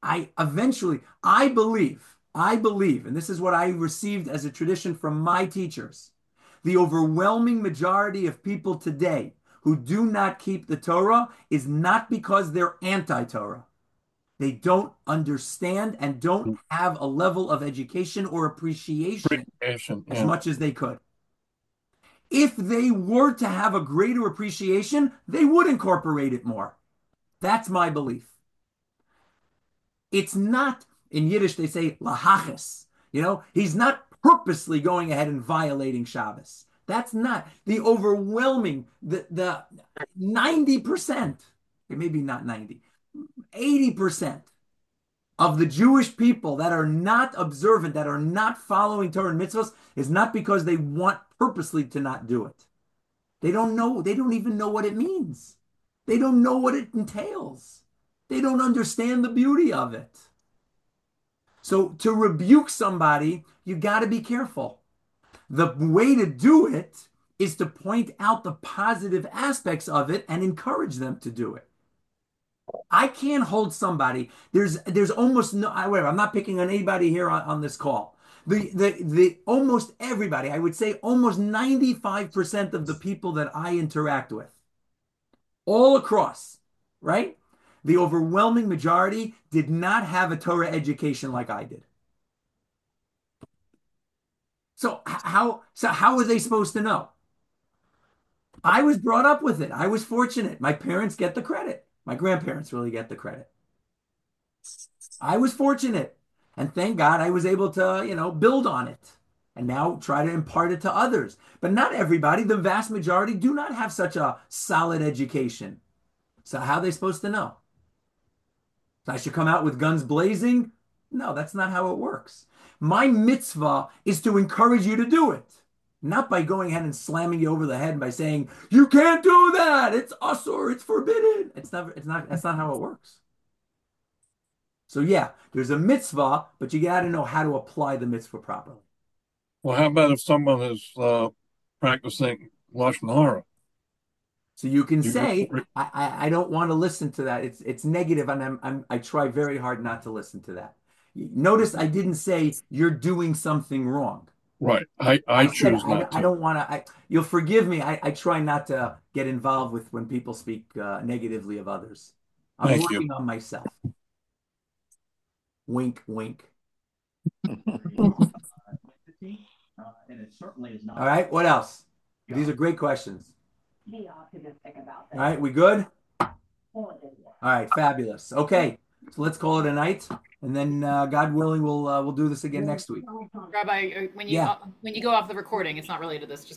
I believe, and this is what I received as a tradition from my teachers. The overwhelming majority of people today who do not keep the Torah is not because they're anti-Torah. They don't understand and don't have a level of education or appreciation as much as they could. If they were to have a greater appreciation, they would incorporate it more. That's my belief. It's not, in Yiddish, they say lahaches. He's not purposely going ahead and violating Shabbos. That's not the overwhelming, the 90%, maybe not 90, 80% of the Jewish people that are not observant, that are not following Torah and mitzvahs, is not because they want purposely to not do it. They don't know. They don't even know what it means. They don't know what it entails. They don't understand the beauty of it. So to rebuke somebody, you got to be careful. The way to do it is to point out the positive aspects of it and encourage them to do it. I can't hold somebody. There's almost no. Whatever. I'm not picking on anybody here on this call. The almost everybody, I would say almost 95% of the people that I interact with, all across, right? The overwhelming majority did not have a Torah education like I did. So how were they supposed to know? I was brought up with it. I was fortunate. My parents get the credit. My grandparents really get the credit. I was fortunate. And thank God I was able to, build on it and now try to impart it to others. But not everybody, the vast majority, do not have such a solid education. So how are they supposed to know? So I should come out with guns blazing? No, that's not how it works. My mitzvah is to encourage you to do it. Not by going ahead and slamming you over the head by saying, you can't do that. It's asur, it's forbidden. That's not how it works. So yeah, there's a mitzvah, but you got to know how to apply the mitzvah properly. Well, how about if someone is practicing Lashon Hara? So you can You say, just- I don't want to listen to that. It's negative, and I try very hard not to listen to that. Notice I didn't say you're doing something wrong. Right. I said choose not I to. don't want to. You'll forgive me. I try not to get involved with when people speak negatively of others. I'm Thank you. working on myself. Wink, wink. And it certainly is not. All right. What else? These are great questions. Be optimistic about All right. We good? that. All right. Fabulous. Okay. So let's call it a night, and then God willing, we'll do this again next week. Rabbi, when you Yeah. when you go off the recording, it's not related to this. Just